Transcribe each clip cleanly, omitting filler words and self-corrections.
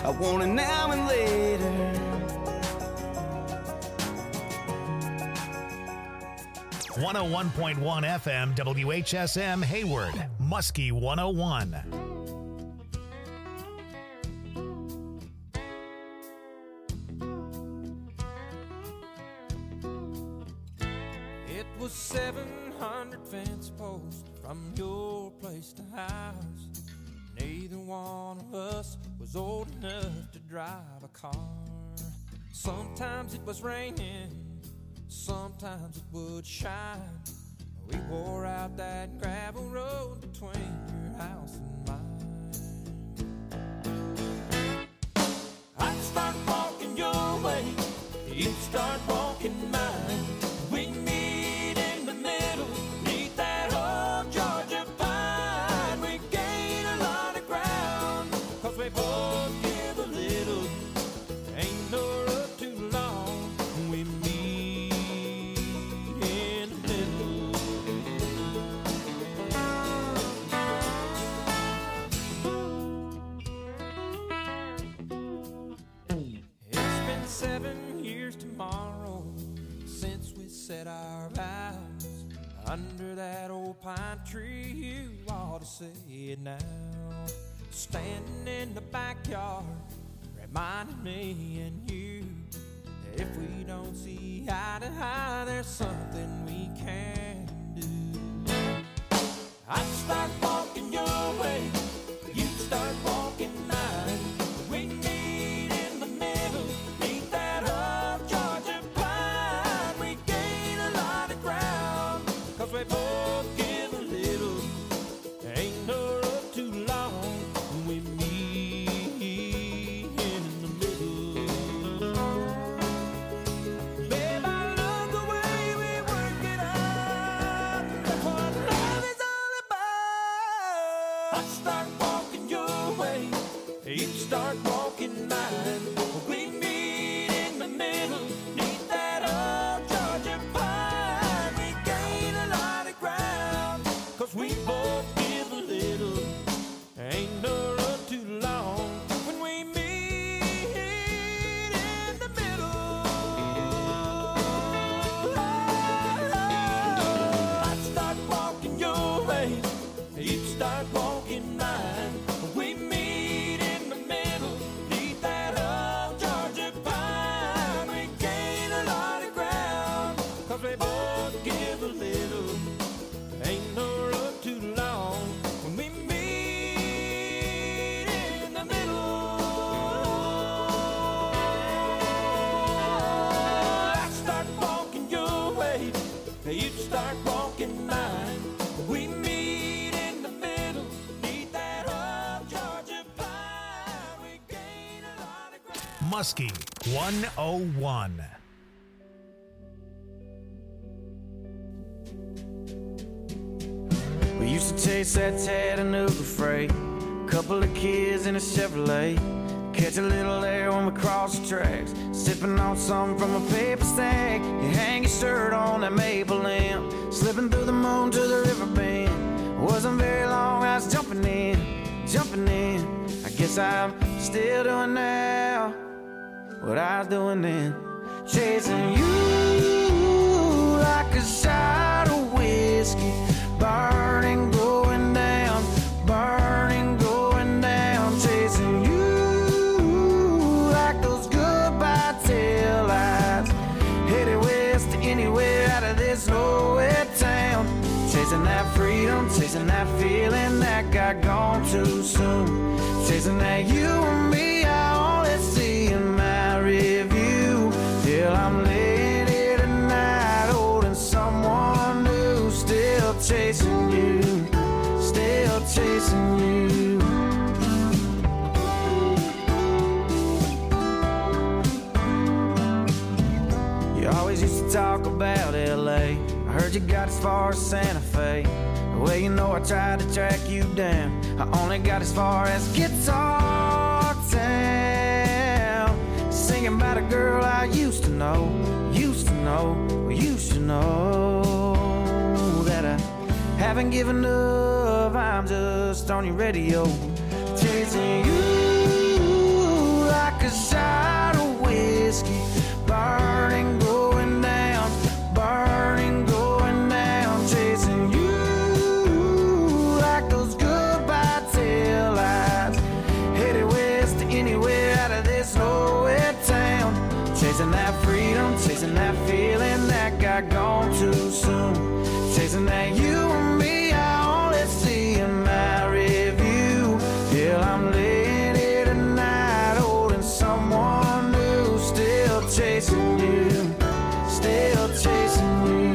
I want it now and later. 101.1 FM WHSM Hayward, Muskie 101. It was 700 fence posts from your place to house. Neither one of us was old enough to drive a car. Sometimes it was raining, sometimes it would shine. We wore out that gravel road between your house and mine. I'd start walking your way, you'd start walking mine. We meet in the middle, neath that old Georgia pine. We gain a lot of ground, 'cause we both give a little. Ain't no road too long, we meet in the middle. It's been 7 years tomorrow since we said our vows under that old pine tree. You ought to say it now. Standing in the backyard, reminding me and you that if we don't see eye to eye, there's something we can do. I'd start walking your way, you'd start walking mine. We meet in the middle, meet that old Georgia pine. We gain a lot of ground, 'cause we both give a little. Ain't no road too long, we meet in the middle. Babe, I love the way we work it out. That's what love is all about. I'd start walking your way, you'd start walking mine. We meet in the middle, neath that old Georgia pine. We gain a lot of ground, 'cause we both give a little. Ain't no road too long when we meet in the middle. I'd start walking your way, you'd start walking mine. We meet in the middle, neath that old Georgia pine. We gain a lot of ground, 'cause we both give a little. Ain't no road too long when we meet in the middle. I start walking your way, you'd start walking mine. We meet in the middle, neath that old Georgia pine. We gain a lot of ground. Muskie 101. We used to chase that Chattanooga freight, couple of kids in a Chevrolet, catch a little air when we cross the tracks, sipping on something from a paper stack. You hang your shirt on that maple limb, slipping through the moon to the river bend. Wasn't very long, I was jumping in. I guess I'm still doing now what I was doing then, chasing you like a shot of whiskey, burning, going down, chasing you like those goodbye tail lights, headed west to anywhere out of this nowhere town, chasing that freedom, chasing that feeling that got gone too soon, chasing that you and me I only see in my review, till I'm laying here tonight holding someone new, still chasing you, still chasing you. You always used to talk about LA, I heard you got as far as Santa Fe. Well, you know I tried to track you down, I only got as far as Guitar Town, singing about a girl I used to know, well, you should know that I haven't given up, I'm just on your radio, chasing you anywhere out of this nowhere town. Chasing that freedom, chasing that feeling that got gone too soon. Chasing that you and me, I only see in my review. Till I'm laying here tonight, holding someone new. Still chasing you, still chasing you.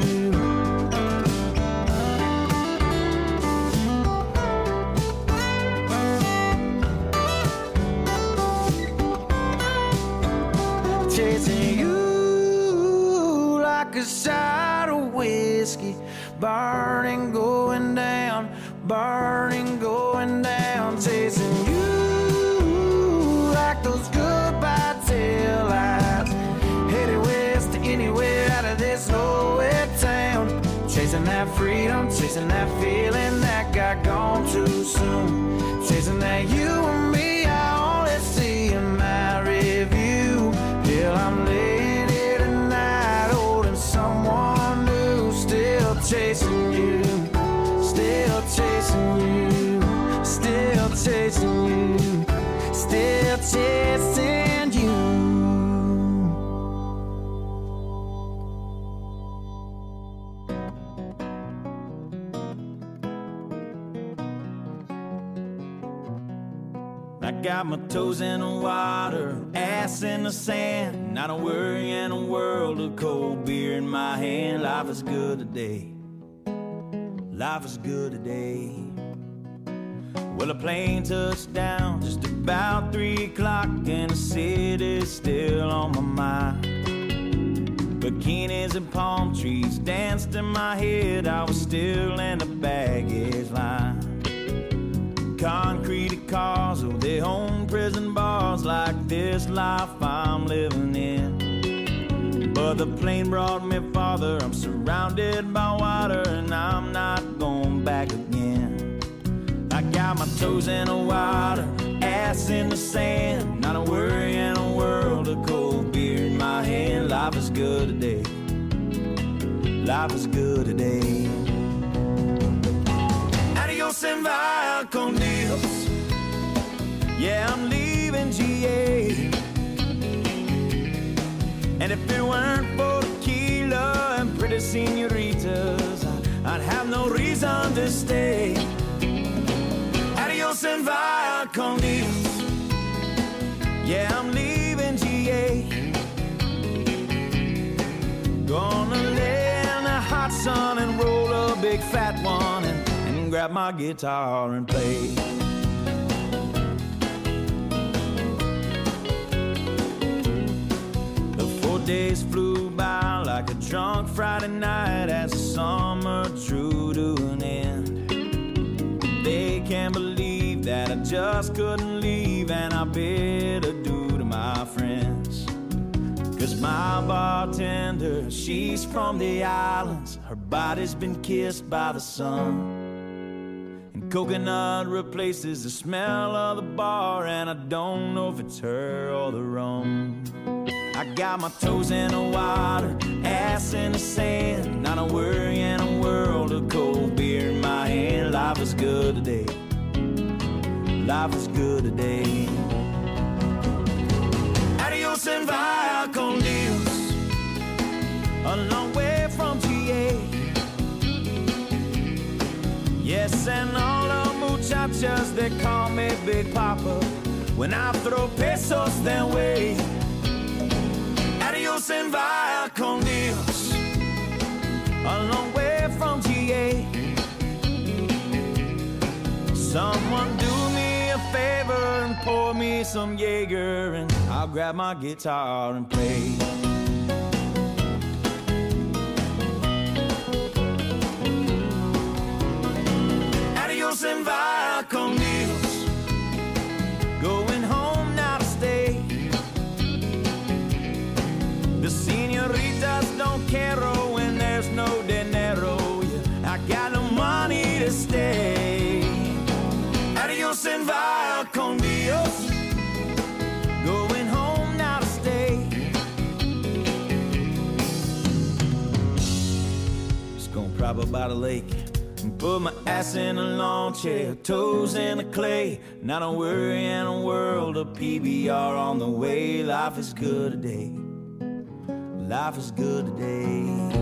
Chasing you like a shot of whiskey, burning, going down, burning, going down. Chasing you like those goodbye taillights, headed west to anywhere out of this nowhere town. Chasing that freedom, chasing that feeling that got gone too soon. Chasing that you and me, I only see in my review. Till I'm laying here tonight, holding someone new. Still chasing you, still chasing you, still chasing you, still chasing you. I got my toes in the water, ass in the sand, not a worry in a world of cold beer in my hand. Life is good today, life is good today. Well, a plane touched down just about 3 o'clock, and the city's still on my mind. Bikinis and palm trees danced in my head, I was still in the baggage line. Concrete cars, oh, they own prison bars, like this life I'm living in. But the plane brought me farther, I'm surrounded by water, and I'm not going back again. I got my toes in the water, ass in the sand, not a worry in a world of cold beer in my hand. Life is good today, life is good today. Adios and vaya con Dios. Yeah, I'm leaving GA. And if it weren't for tequila and pretty senoritas, I'd have no reason to stay. Adios and vaya con Dios. Yeah, I'm leaving GA. Gonna lay in the hot sun and roll a big fat one and grab my guitar and play. The 4 days flew by like a drunk Friday night as the summer drew to an end. They can't believe that I just couldn't leave, and I bid adieu to my friends. 'Cause my bartender, she's from the islands, her body's been kissed by the sun. Coconut replaces the smell of the bar, and I don't know if it's her or the rum. I got my toes in the water, ass in the sand, not a worry in a world of cold beer in my hand. Life is good today, life is good today. Adios and vaya con Dios, a long way from GA. Yes, and all the muchachas, they call me Big Papa. When I throw pesos their way. Adios and vaya con Dios, a long way from GA. Someone do me a favor and pour me some Jaeger, and I'll grab my guitar and play. Adios and vaya con Dios, going home now to stay. The senoritas don't care when there's no dinero. Yeah, I got no money to stay. Adios and vaya con Dios, going home now to stay. Just gonna prop up by the lake and Put my ass in a lawn chair, toes in the clay. Not a worry in a world of PBR on the way. Life is good today. Life is good today.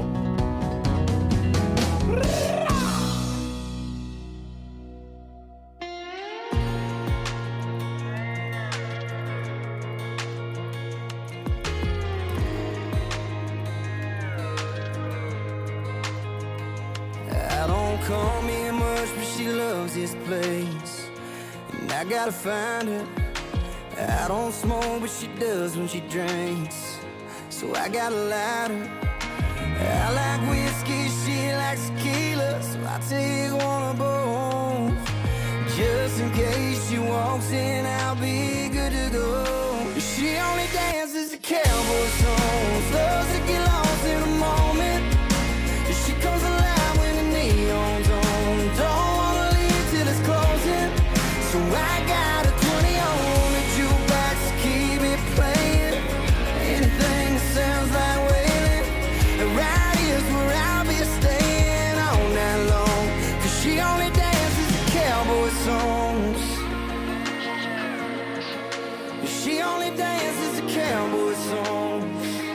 Call me much, but she loves this place, and I gotta find her. I don't smoke, but she does when she drinks, so I gotta light her. I like whiskey, she likes tequila, so I take one of both. Just in case she walks in, I'll be good to go. She only dances to cowboy songs, loves to get lost in a moment. She comes alive when the neon's on. Don't wanna leave till it's closing, so I got a 20 on the jukebox to keep it playing. Anything that sounds like wailing, and right here's where I'll be staying all night long. Cause she only dances to cowboy songs. She only dances to cowboy songs.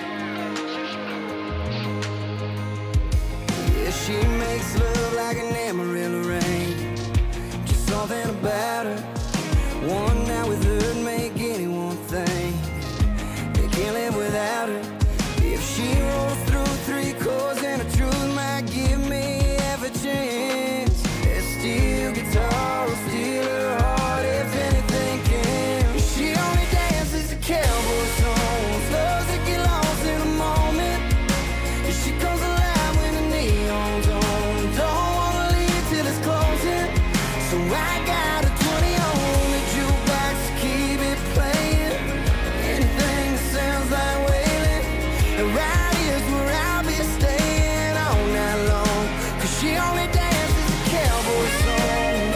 She makes love like an Amarillo rain. Just something about her. One night with her'd make anyone think they can't live without her. If she rolls through 3 chords and the truth might give me half a chance, that steel guitar will steal her heart if anything can. She only dances to cowboy songs, loves to get lost in a moment. She comes alive when the neon's on. Don't wanna leave till it's closing, so I got a 20 on the jukebox to keep it playing. Anything that sounds like wailing, and right here's where I'll be staying all night long. Cause she only dances to cowboy songs.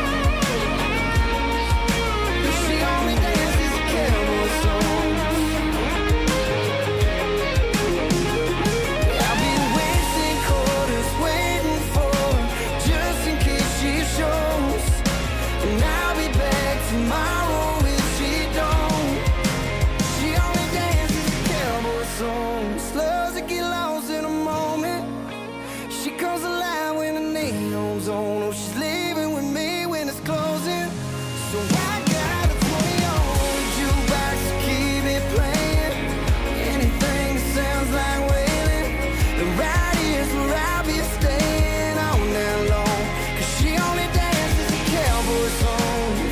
She only dances to cowboy songs. I'll be wasting quarters waiting for her, just in case she shows. And I'll be back tomorrow if she don't. She only dances to cowboy songs, loves to get lost in a moment. She comes alive when the neon's on. Oh, she's leaving with me when it's closing, so I got a 20 on the jukebox to keep it playing. Anything that sounds like wailing, the right here's where I'll be staying all night long. Cause she only dances to cowboy songs.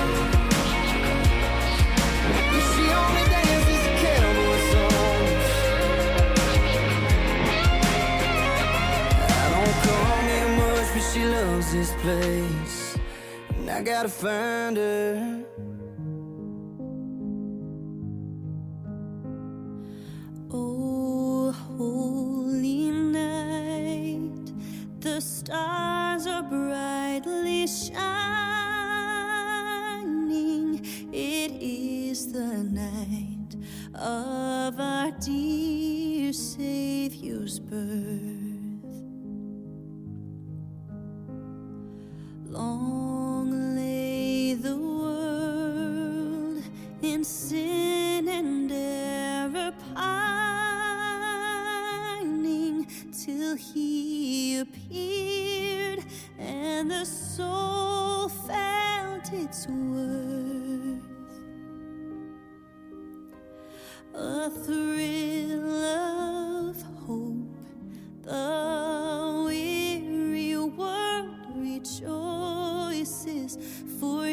She only dances to cowboy songs. I don't call me much, but she loves this place, and I gotta find her. Oh, holy night, the stars are brightly shining. It is the night of our dear Savior's birth. Long lay the world in sin and error pining, till he appeared and the soul felt its worth. A thrill of hope, the weary world rejoices, for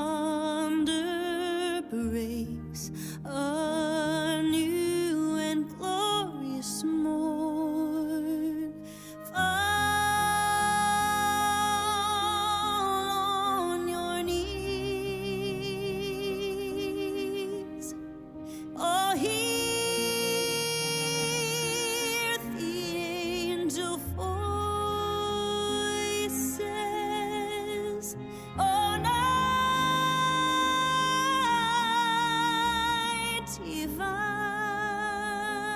yonder breaks a new and glorious morn. Fall on your knees. Oh, hear the angel voices. Oh, night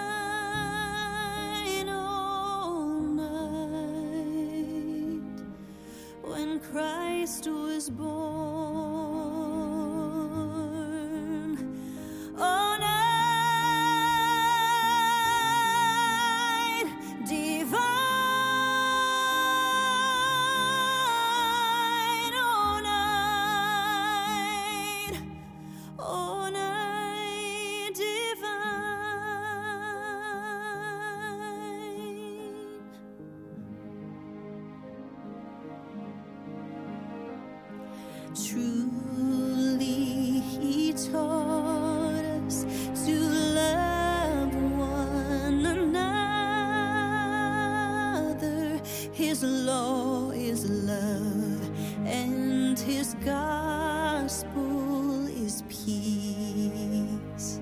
divine, oh, night Truly, He taught us to love one another. His law is love, and His gospel is peace.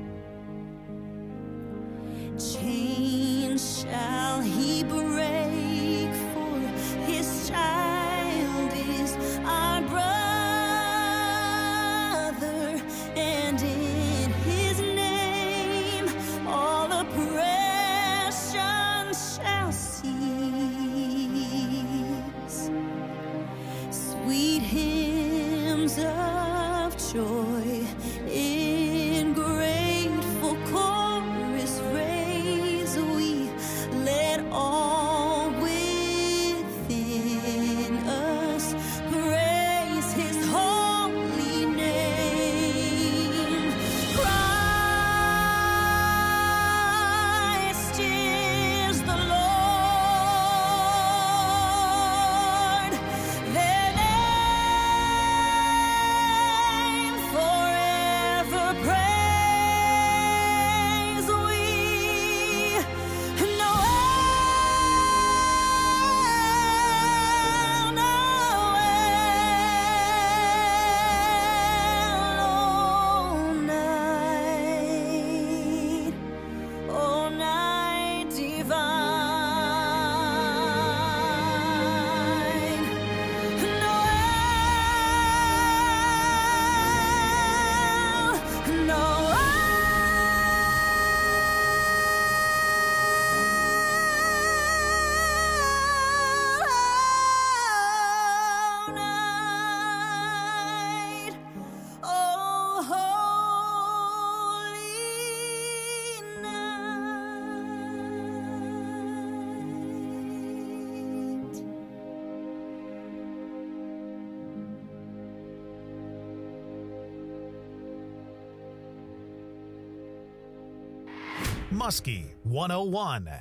Chains shall He break, for His child is our brother, and in His name all oppression shall cease. Sweet hymns of joy in grateful chorus raise we, let all within us praise His holy name. Christ is the Lord, their name forever praise we. Oh night divine, night, oh holy night. Muskie 101.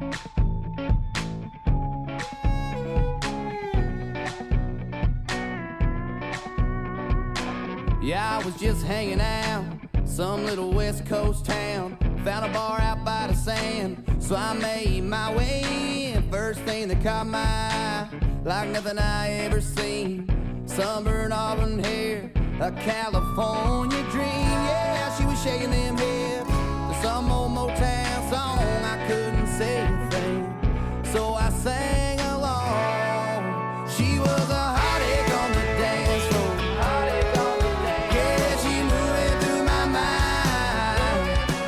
Yeah, I was just hanging out, some little West Coast town. Found a bar out by the sand, so I made my way in. First thing that caught my eye, like nothing I ever seen. Sunburned auburn hair, a California dream. Yeah, she was shaking them hips to some old Motown song. I couldn't say a thing, so I sang along. She was a heartache on the dance floor. Yeah, she moving through my mind.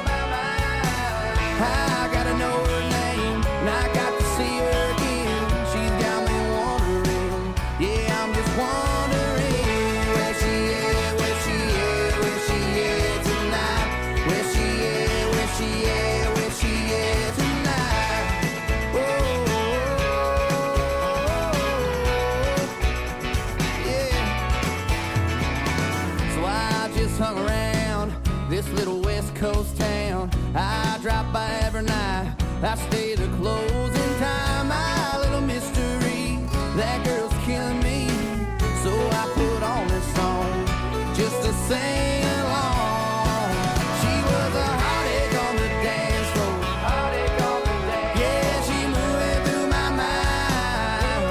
I gotta know her name, and I got to see her again. She's got me wondering, yeah, I'm just wondering where she is, where she is, where she is tonight. Where she is, where she is, where she is tonight. Oh, yeah. So I just hung around this little West Coast town. I drop by every night, I stay the closing time. My little mystery, that girl's killing me. So I put on this song just to sing along. She was a heartache on the dance floor. Yeah, she moving through my mind.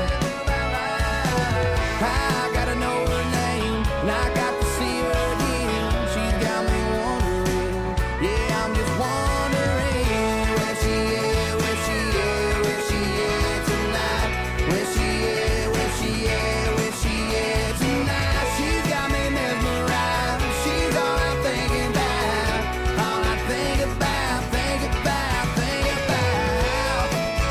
I gotta know her name, and I got to see her again. She's got me wondering, yeah, I'm just wondering where she is, where she is, where she is tonight. Where she is, where she is, where she is tonight. She's got me mesmerized. She's all I'm thinking about, all I think about, think about, think about.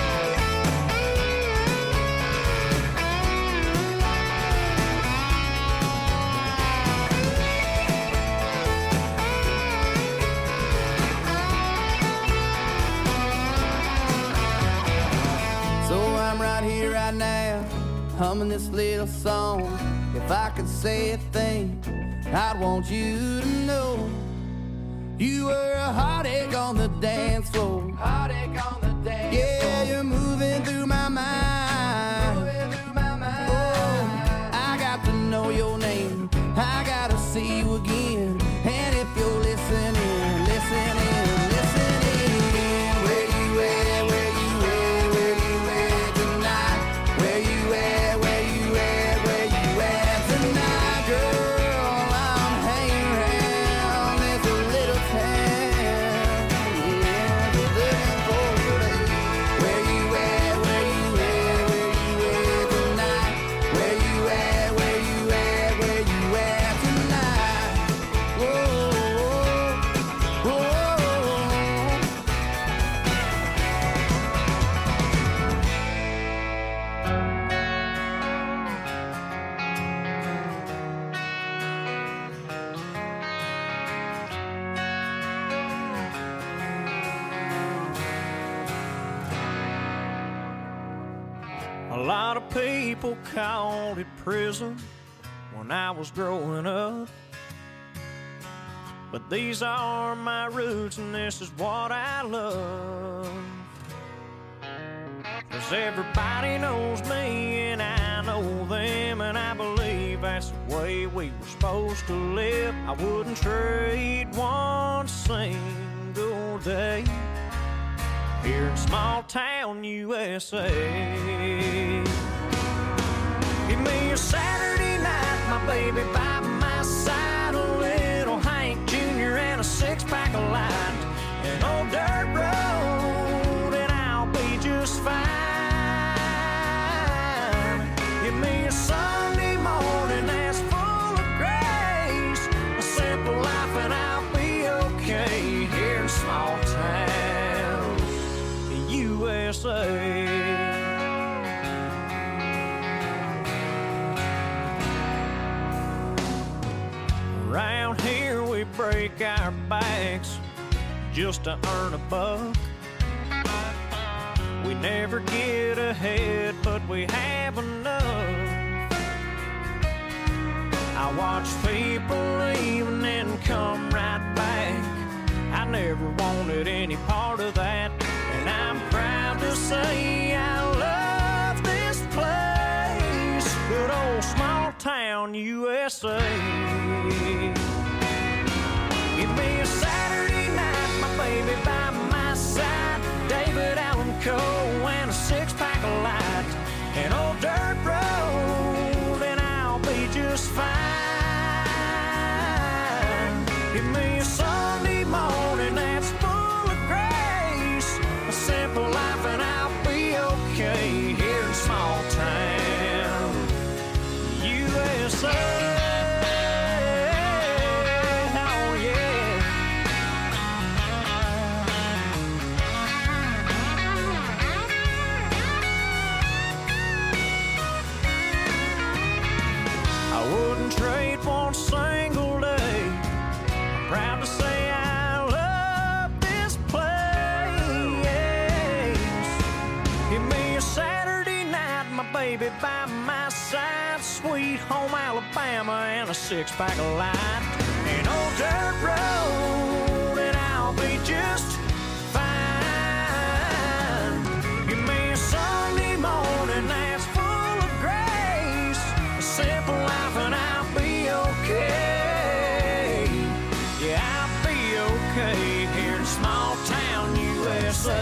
So I'm right here, right now, humming this little song. If I could say a thing, I'd want you to know you were a heartache on the dance floor. Heartache on the dance floor. Yeah, you're moving through my mind. Moving through my mind. Oh, I got to know your name. lot of people called it prison when I was growing up. But these are my roots and this is what I love. 'Cause everybody knows me and I know them, and I believe that's the way we were supposed to live. I wouldn't trade one single day here in small town USA. Give me a Saturday night, my baby by my side, a little Hank Jr. and a six-pack of light, an old dirt road, and I'll be just fine. Give me a Sunday morning that's full of grace, a simple life, and I'll be okay here in small town USA. Around here we break our backs just to earn a buck. We never get ahead, but we have enough. I watch people leave and then come right back. I never wanted any part of that, and I'm proud to say I love this place, good old small town USA. Give me a Saturday night, my baby by my side, David Allan Coe and a six-pack of light, an old dirt road, and I'll be just fine. Give me a Sunday morning that's full of grace, a simple life, and I'll be okay here in small town USA. Trade one single day. I'm proud to say I love this place. Give me a Saturday night, my baby by my side, sweet home Alabama, and a six-pack of light, an old dirt road, and I'll be just fine. Give me a Sunday morning that's full of grace, a simple life, and I'll be okay. Yeah, I'll be okay here in small town USA.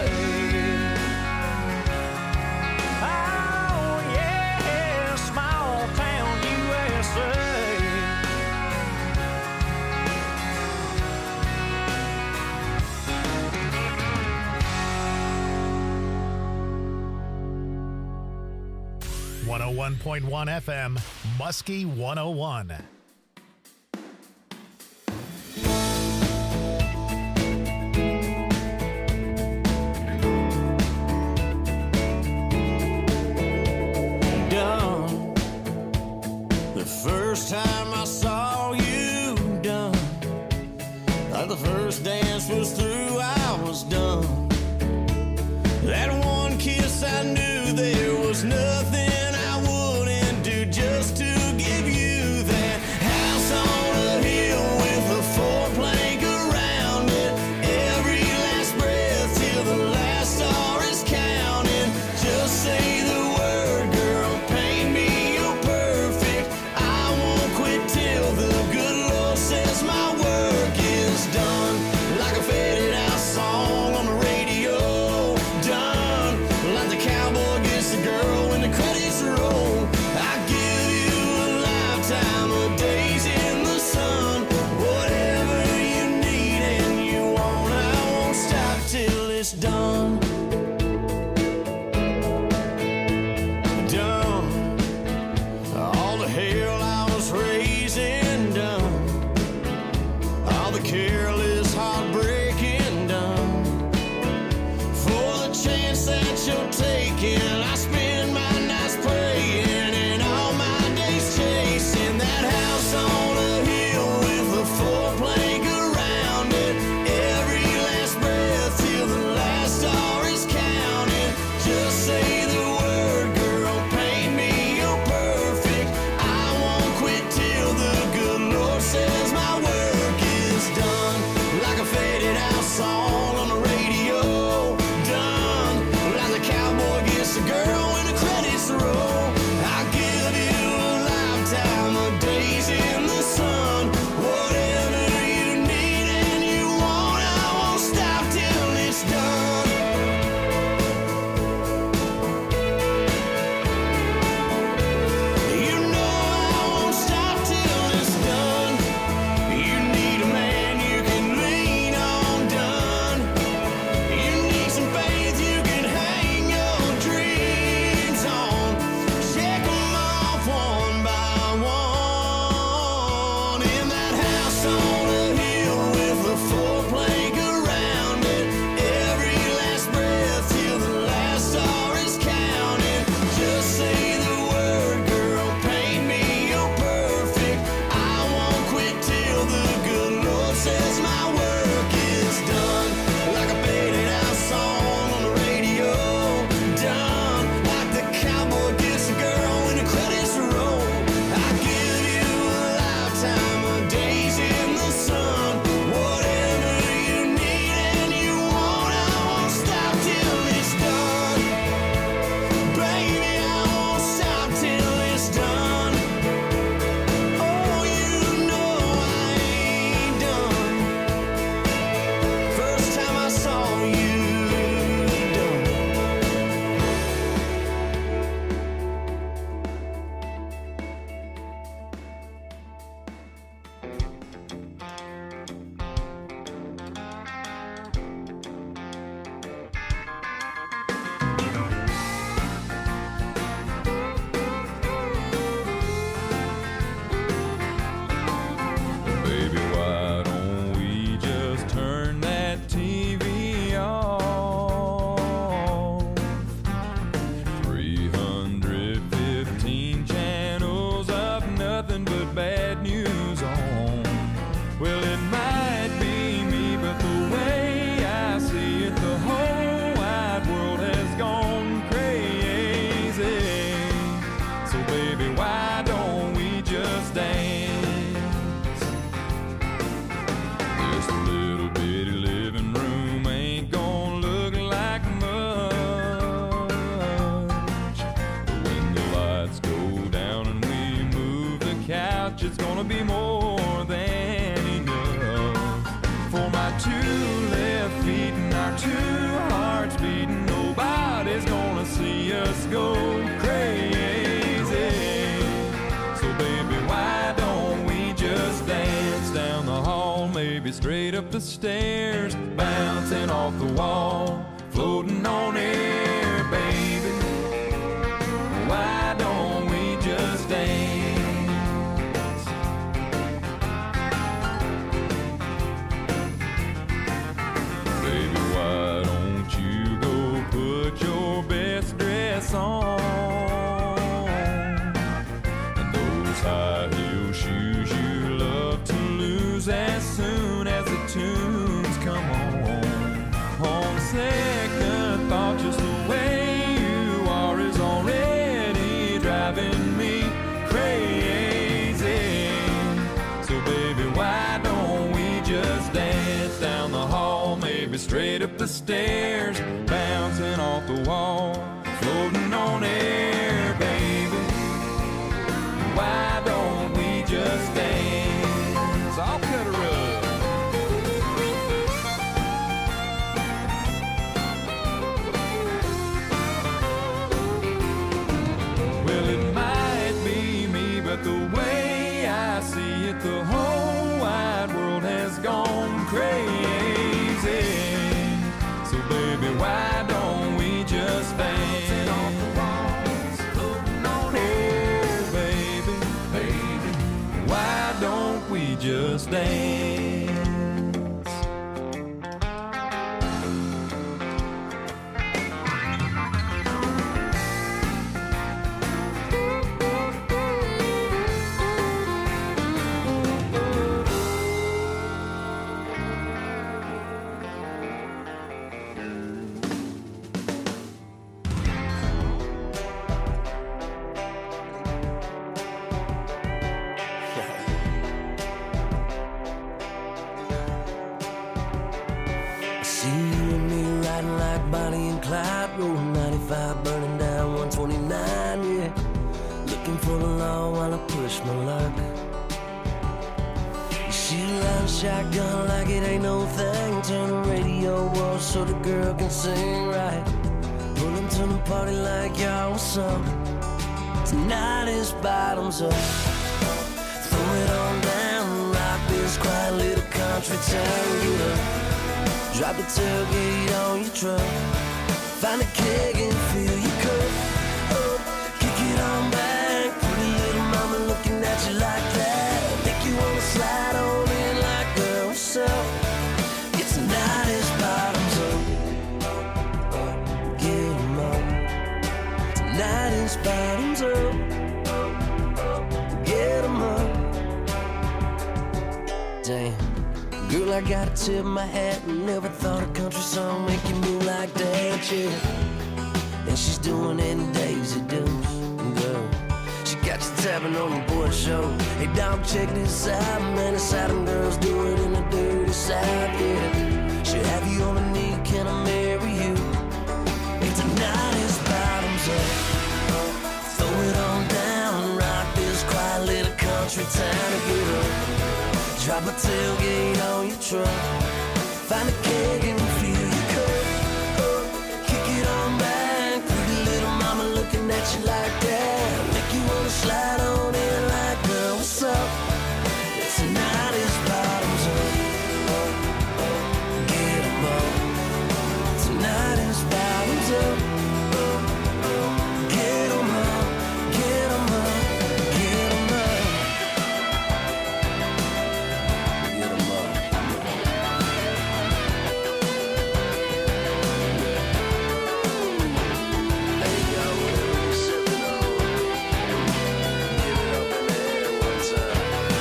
Oh yeah, small town USA. 101.1 FM, Muskie 101. Done. The first time I saw you, done. Like the first dance was through, I was done. That one kiss, I knew there was nothing I wouldn't do just to give you that house on a hill with a four-plank around it. Every last breath till the last star is counting. Just say the word, girl, paint me, you're perfect. I won't quit till the good Lord says my work is done. Like a faded out song on the radio, done. Like the cowboy gets the girl when the gonna be more than enough for my two left feet and our two hearts beating. Nobody's gonna see us go crazy. So baby, why don't we just dance down the hall, maybe straight up the stairs, bouncing off the wall, floating on air, baby. Why don't we just dance? Baby, why don't you go put your best dress on and those high heel shoes you love to lose as soon as the tunes come on. On second thought, just the way you are is already driving me crazy. So baby, why don't we just dance down the hall, maybe straight up the stairs, bouncing off the wall, floating on air, baby. Why don't we just dance? I'll cut a rug. Well, it might be me, but the way I see it, the whole wide world has gone crazy. So baby, why don't we just dance off the walls, floating on air, baby, baby. Why don't we just dance? See you and me riding like Bonnie and Clyde, rolling 95, burning down 129, yeah. Looking for the law while I push my luck. She line shotgun like it ain't no thing. Turn the radio off so the girl can sing right. Pulling to the party like y'all was up. Tonight is bottoms up. Throw it on down, rock this quiet little country town. Get up. Drop the tailgate on your truck. Find a keg and fill your cup. Oh, kick it on back. Pretty little mama looking at you like that. Make you wanna slide on in like, girl, what's up? It's tonight is bottoms up. Get 'em up. Tonight is bottoms up. Get 'em up. Damn. Girl, I gotta tip my hat and never thought a country song make you move like that, yeah. And she's doing it in Daisy Dukes, girl. She got you tapping on the boy show. Hey, dog, check this out, man. It's how them girls do it in the dirty South, yeah. She'll have you on a knee, can I marry you? And tonight is bottoms up. Throw it on down, rock this quiet little country town to get up. Drop a tailgate on your truck. Find a keg and fill your cup. Kick it on back. Pretty little mama looking at you like that. Make you wanna slide on in like, girl, what's up? Tonight is bottoms up. Get 'em up. Tonight is bottoms up. Get 'em up. Get 'em up. Get 'em up. Get 'em up. Hey, yo, whatever you sipping on, give it up in the air one time.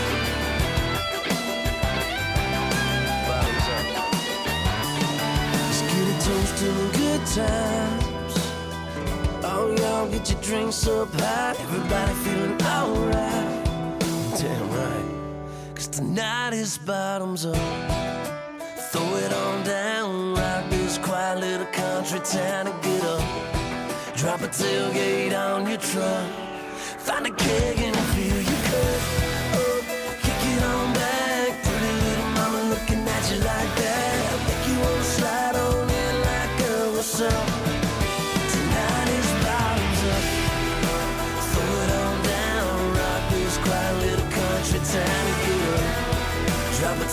Bottoms up. Let's get a toast to the good times. Oh, y'all get your drinks up high. Everybody feeling alright. Damn right. 'Cause tonight is bottoms up. Throw it on down, rock this quiet little country town and get up. Drop a tailgate on your truck. Find a keg and fill your cup.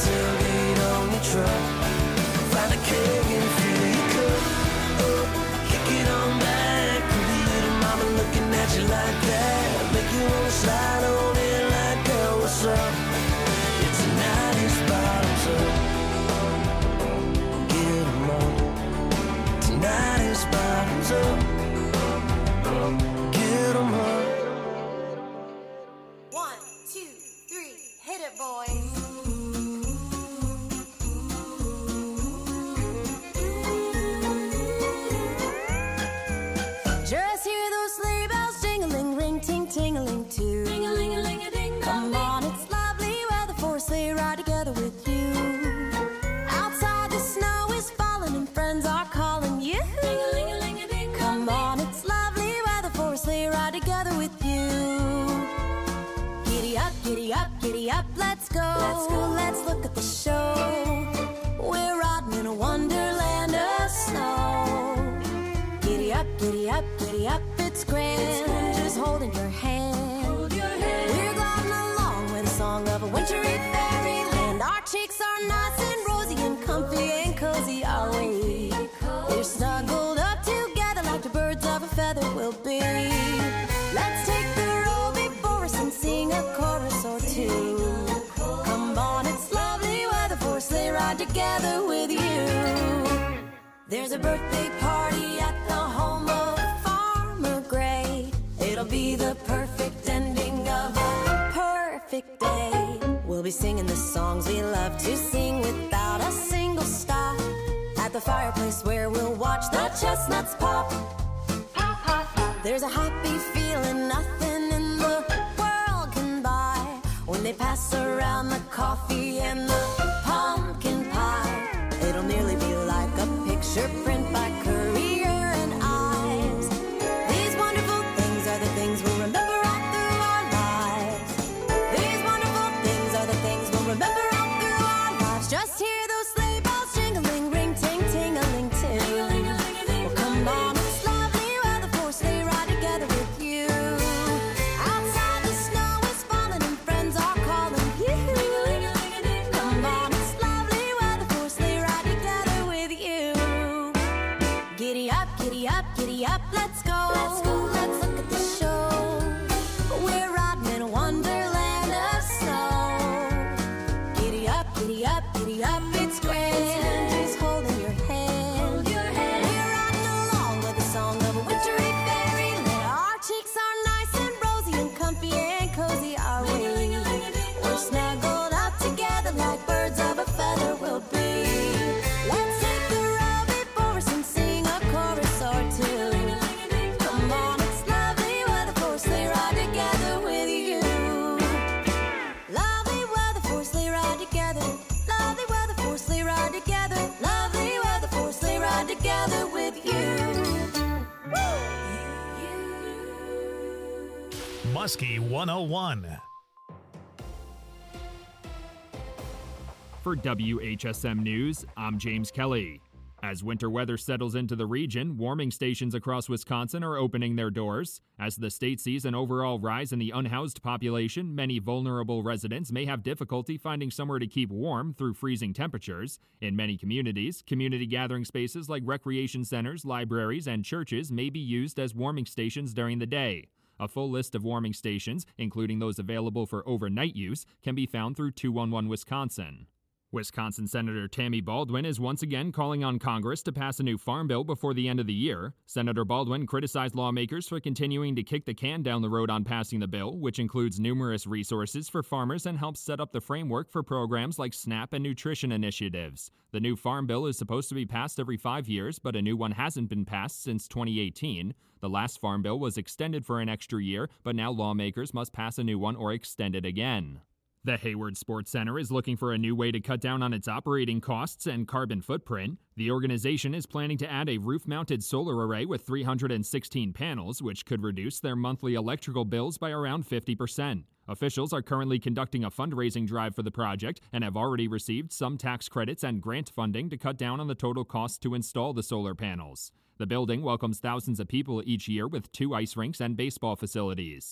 tailgate on your truck. Find a keg and fill your cup. Oh, kick it on back. Pretty little mama looking at you like that. Make you wanna slide on in like, girl, what's up? It's a night, it's bottoms up. Get 'em up. Tonight is bottoms up. Get 'em up. 1, 2, 3, hit it, boys. Just hear those sleigh bells jingling, ring, ting, tingling too. Come on, it's lovely weather for a sleigh ride together with you. Outside the snow is falling and friends are calling you. Come on, it's lovely weather for a sleigh ride together with you. Giddy up, giddy up, giddy up, let's go. Let's look at the show. We're riding in a wonderland of snow. Giddy up, giddy up, giddy up, it's grand. Just holding your hand. We're gliding along with a song of a wintry fairyland. Our cheeks are nice and rosy and comfy and cozy, are we? We're snuggled up together like the birds of a feather will be. Let's take the road before us and sing a chorus or two. Come on, it's lovely weather for a sleigh ride together with you. There's a birthday party at the home of Farmer Gray. It'll be the perfect ending of a perfect day. We'll be singing the songs we love to sing without a single stop. At the fireplace where we'll watch the chestnuts pop. There's a happy feeling nothing in the world can buy when they pass around the coffee and the pumpkin pie. It'll nearly be like a picture print by Currier and Ives. These wonderful things are the things we'll remember all through our lives. These wonderful things are the things we'll remember all through our lives. Just hear those sleigh bells jingling, ring, ting, ting-a-ling too. Well, come on, it's lovely weather for a sleigh ride together with you. Outside the snow is falling and friends are calling you. Come on, it's lovely weather for a sleigh ride together with you. Giddy up, giddy up, giddy up, let's go. Let's look at the show. We're riding in a wonderland of snow. Giddy up, giddy up, giddy up, it's grand. Just holding your hand. We're riding along with the song of a wintry fairyland. Our cheeks are nice and rosy and comfy and cozy, are we? We're snuggled up together like birds of a feather will be. Let's take the road before us and sing a chorus or two. Come on, it's lovely weather for a sleigh ride together with you. Lovely weather for a sleigh ride together. Lovely weather for a sleigh ride together. Lovely weather for a sleigh ride together with you. Muskie 101. For WHSM News, I'm James Kelly. As winter weather settles into the region, warming stations across Wisconsin are opening their doors. As the state sees an overall rise in the unhoused population, many vulnerable residents may have difficulty finding somewhere to keep warm through freezing temperatures. In many communities, community gathering spaces like recreation centers, libraries, and churches may be used as warming stations during the day. A full list of warming stations, including those available for overnight use, can be found through 211 Wisconsin. Wisconsin Senator Tammy Baldwin is once again calling on Congress to pass a new farm bill before the end of the year. Senator Baldwin criticized lawmakers for continuing to kick the can down the road on passing the bill, which includes numerous resources for farmers and helps set up the framework for programs like SNAP and nutrition initiatives. The new farm bill is supposed to be passed every 5 years, but a new one hasn't been passed since 2018. The last farm bill was extended for an extra year, but now lawmakers must pass a new one or extend it again. The Hayward Sports Center is looking for a new way to cut down on its operating costs and carbon footprint. The organization is planning to add a roof-mounted solar array with 316 panels, which could reduce their monthly electrical bills by around 50%. Officials are currently conducting a fundraising drive for the project and have already received some tax credits and grant funding to cut down on the total cost to install the solar panels. The building welcomes thousands of people each year with 2 ice rinks and baseball facilities.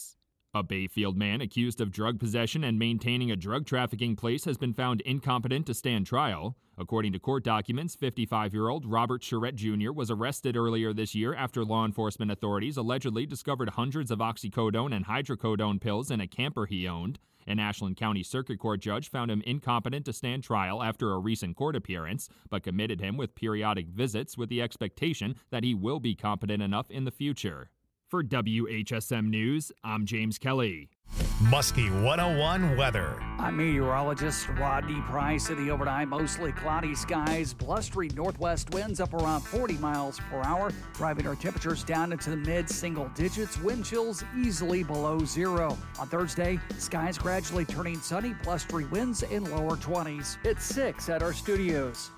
A Bayfield man accused of drug possession and maintaining a drug trafficking place has been found incompetent to stand trial. According to court documents, 55-year-old Robert Charette Jr. was arrested earlier this year after law enforcement authorities allegedly discovered hundreds of oxycodone and hydrocodone pills in a camper he owned. An Ashland County Circuit Court judge found him incompetent to stand trial after a recent court appearance, but committed him with periodic visits with the expectation that he will be competent enough in the future. For WHSM News, I'm James Kelly. Muskie 101 weather. I'm meteorologist Rodney Price. In the overnight, mostly cloudy skies, blustery northwest winds up around 40 miles per hour, driving our temperatures down into the mid-single digits, wind chills easily below zero. On Thursday, skies gradually turning sunny, blustery winds in lower 20s. It's 6 at our studios.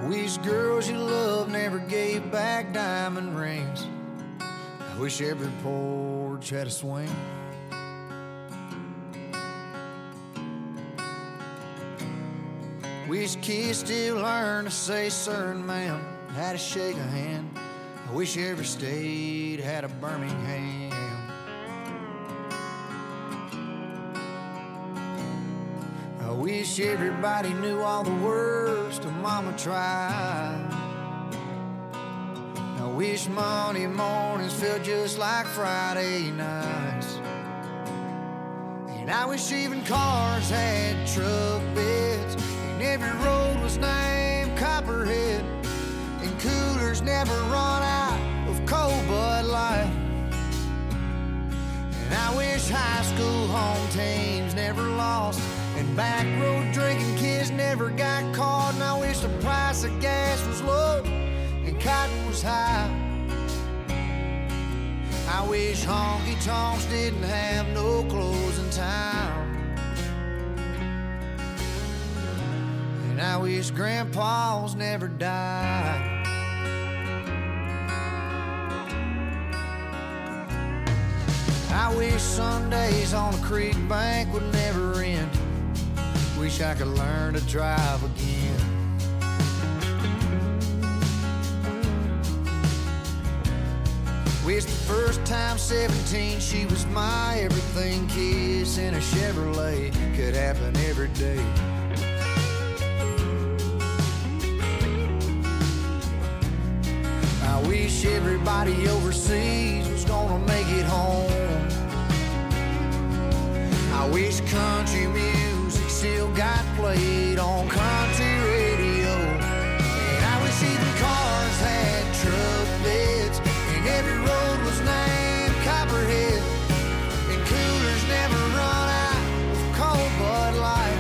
I wish girls you love never gave back diamond rings. I wish every porch had a swing. Wish kids still learn to say sir and ma'am, how to shake a hand. I wish every state had a Birmingham. I wish everybody knew all the words to Mama Tried. I wish Monday mornings felt just like Friday nights. And I wish even cars had truck beds, and every road was named Copperhead, and coolers never run out of cold Bud Light. And I wish high school home teams never lost, and back road drinking kids never got caught. And I wish the price of gas was low and cotton was high. I wish honky tonks didn't have no closing time. And I wish grandpas never died. I wish Sundays on the creek bank would never end. Wish I could learn to drive again. Wish the first time 17 she was my everything. Kiss in a Chevrolet could happen every day. I wish everybody overseas was gonna make it home. I wish country music still got played on country radio. And I wish even cars had truck beds, and every road was named Copperhead, and coolers never run out of cold Bud Light.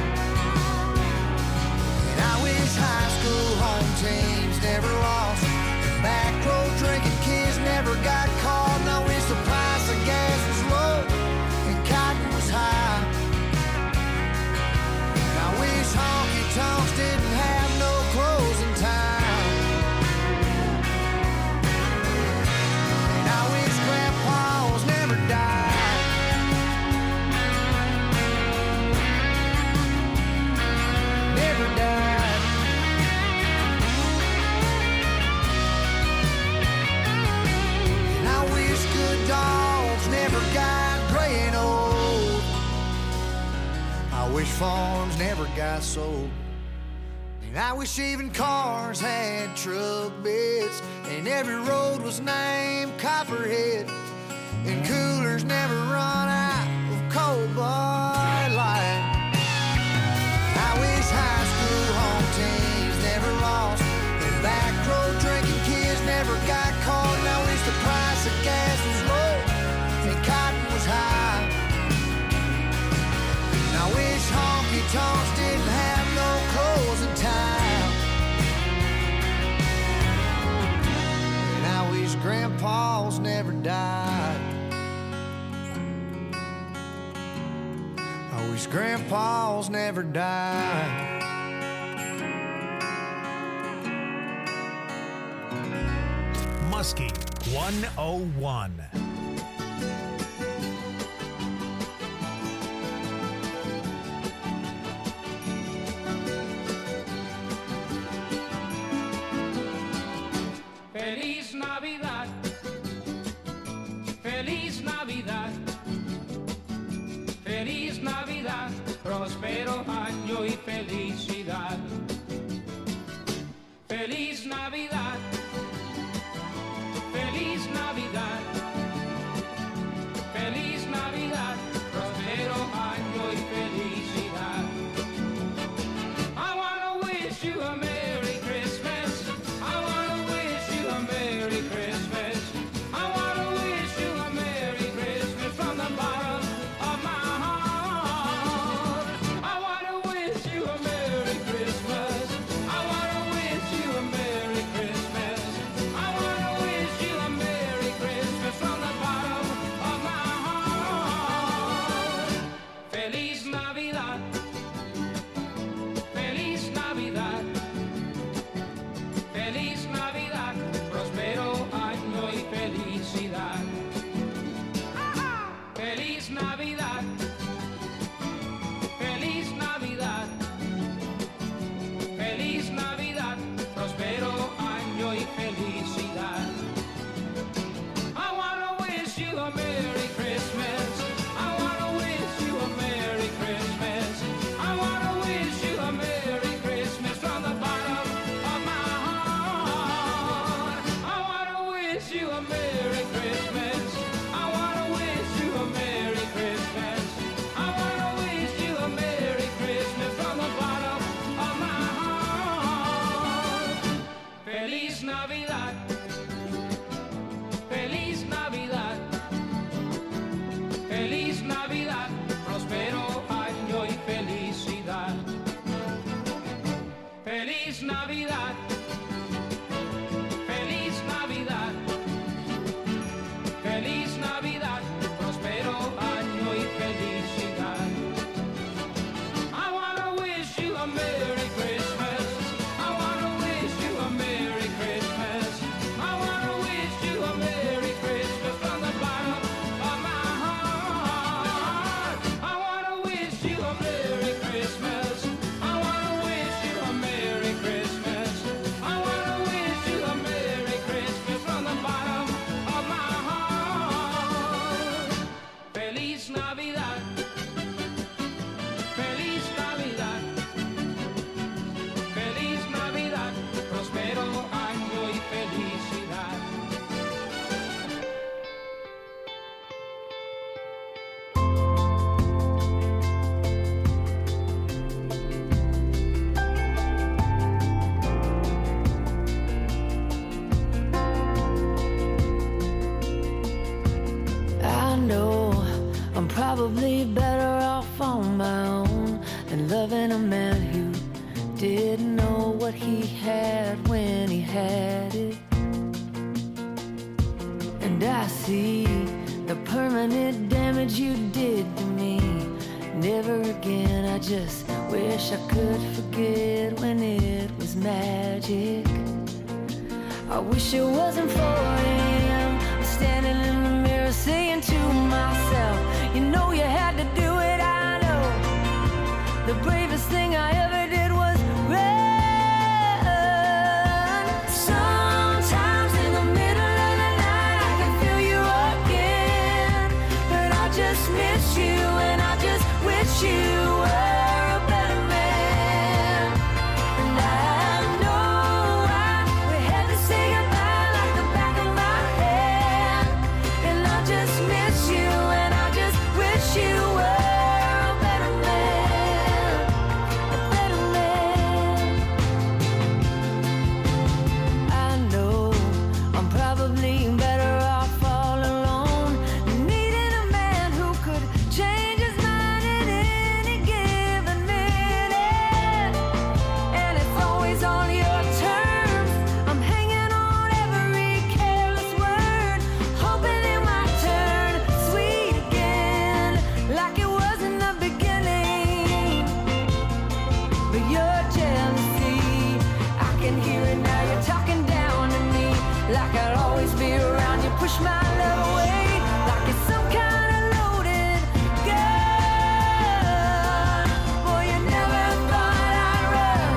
And I wish high school home teams never lost, and back road drinking kids never got caught. And I wish the price of gas was low and cotton was high. And I wish honky tonks didn't have no closing time. And I wish grandpas never died. Never died. And I wish good dogs never got gray and old. I wish farms never got sold. And I wish even cars had truck beds, and every road was named Copperhead, and coolers never run out of cold Bud Light. I wish high school home teams never lost, and back road drinking kids never got caught. And I wish the price of gas was low and cotton was high. And I wish honky tonks didn't have no closing time. And I wish grandpas never died. I wish grandpas never died. Muskie 101. Feliz Navidad, Feliz Navidad, Feliz Navidad, próspero año y felicidad. Feliz Navidad, Feliz Navidad, Feliz Navidad, próspero año y felicidad. I wanna wish you a Merry Christmas. I wanna wish you a Merry Christmas. I wanna wish you a Merry Christmas from the bottom of my heart. I wanna wish you a Merry Christmas. I wanna wish you a Merry Christmas. I wanna wish you a Merry Christmas from the bottom of my heart. Feliz Navidad. Feliz Navidad. I just wish I could forget when it was magic. I wish it wasn't 4 a.m. I'm standing in the mirror saying to myself, you know you had to do it, I know. The bravest thing I ever did was run. Sometimes in the middle of the night I can feel you again, but I just miss you and I just wish you were a better man. And I know why we had to say goodbye like the back of my hand. And I just miss you and I just wish you were a better man. A better man. I know I'm probably better off all alone, needing a man who could change his mind at any given minute. And it's always on your terms. I'm hanging on every careless word, hoping it might turn sweet again, like it was in the beginning. But your jealousy, I can hear it now. You're talking down to me, like I'd always be around. You push my love away, like it's some kind of loaded gun. Boy, you never thought I'd run.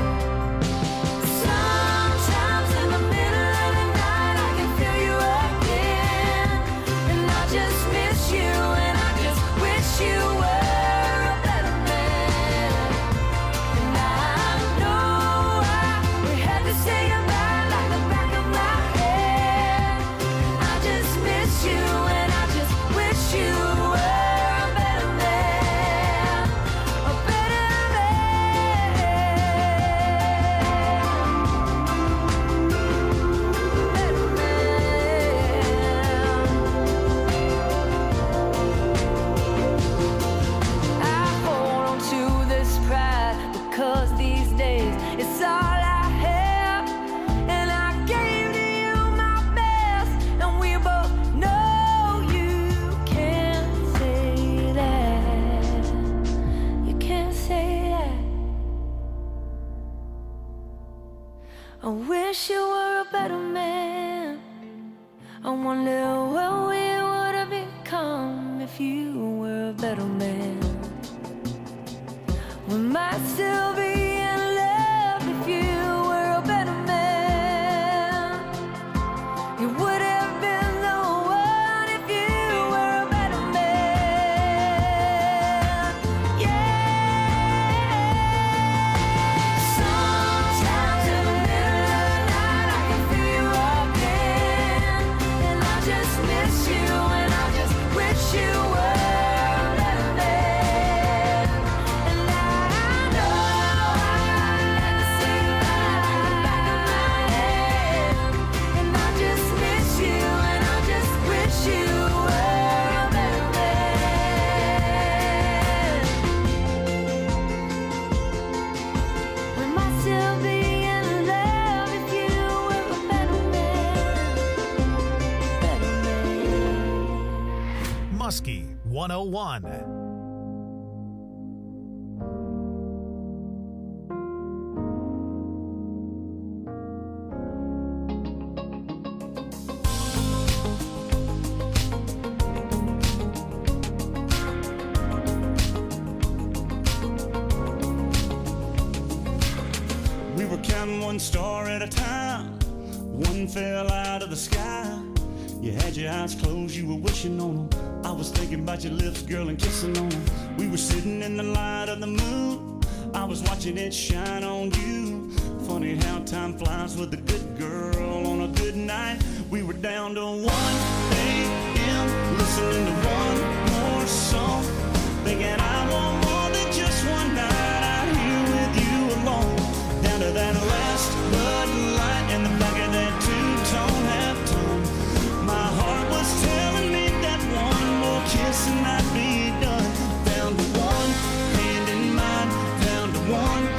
Sometimes in the middle of the night I can feel you again, and I just miss you and I just wish you were a better man. And I know why we had to say goodbye like the back of my head. I just miss you and I just wish you were a better man. A better man. Better man. I hold on to this pride because these days it's all I have, and I gave to you my best, and we both know you can't say that. You can't say that. I wish you were a better man. I wonder what we would have become if you were a better man. We might still be in love if you were a better man. You would have been the one if you were a better man. Yeah. Sometimes in the middle of the night I can feel you again, and I just miss you and I just wish you were a better man. And I know I had to say goodbye like the back of my head, and I just miss you and I just wish you were a better man. We might still be in love if you were a better man. Better man. Muskie 101. We were counting one star at a time. One fell out of the sky. You had your eyes closed, you were wishing on them. I was thinking about your lips, girl, and kissing on them. We were sitting in the light of the moon. I was watching it shine on you. Funny how time flies with a good girl on a good night. We were down to 1 a.m. listening to one more song, thinking I want more than just one night out here with you alone. Down to that last Bud Light in the back of that two-tone half-tone. My heart was telling me that one more kiss and I'd be done. Down to one hand in mine, down to one